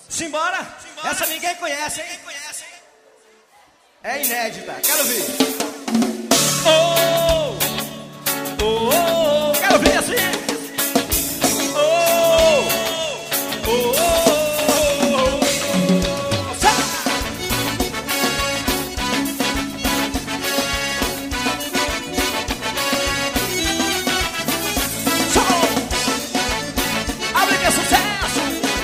Simbora! Essa ninguém conhece, hein? É inédita, quero ver. Oh, oh, oh, oh. Quero ver assim. Oh, oh, oh, oh. Abre que é sucesso.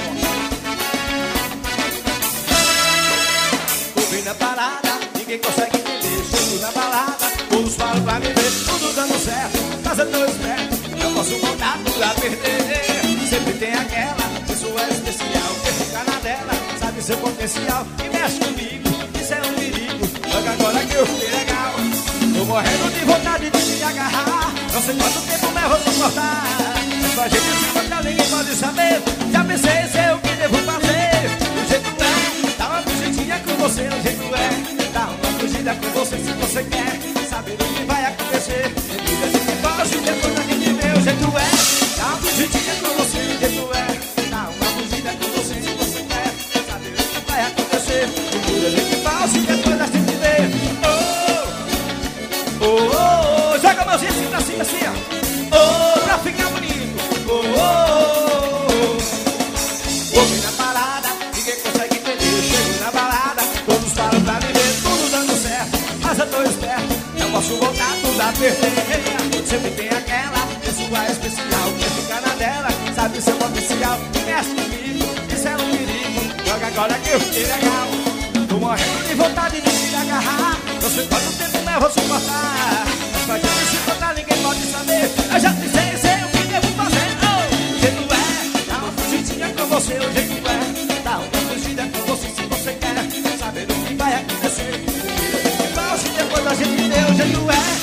Ouvi na parada, ninguém consegue entender. Chego na balada, todos falam pra me ver. Tudo dando certo, mas eu tô esperto. Não posso voltar pra perder. Sempre tem aquela pessoa especial que fica na dela, sabe seu potencial e mexe comigo. Isso é um perigo, logo agora que eu fiquei legal. Tô morrendo de vontade de me agarrar. Não sei quanto tempo mais vou suportar. Mas pra gente se encontrar ninguém pode saber. Já pensei, sei o que devo fazer. O jeito é, dá uma fugidinha com você. O jeito é, dá uma fugida com você. Se você quer saber o que vai acontecer, vida de que foge depois da gente vê. O jeito é, dá uma fugidinha com você. O jeito é, dá uma fugida com você. Se você quer saber o que vai acontecer, vida de que foge depois da gente vê. Oh, oh, oh, joga a mãozinha assim pra cima, assim, ó. Oh, pra ficar bonito. Oh, oh, oh. Ouvi na parada, ninguém consegue entender. Eu chego na balada, todos falam pra me ver. Tudo dando certo, mas eu tô esperto. Não posso voltar tudo a perder. Sempre tem aquela pessoa especial que fica na dela, sabe seu potencial e mexe comigo. Isso é um perigo, joga agora que eu fiquei legal. Tô morrendo de vontade de me agarrar. Não sei quanto tempo eu vou suportar. Mas pra gente se encontrar ninguém pode saber. Eu já sei, sei o que devo fazer. Oh, o jeito é, dá uma fugidinha com você. O jeito é, dá uma fugida com você. Se você quer saber o que vai acontecer, vira de pau se depois a gente vê. O jeito é,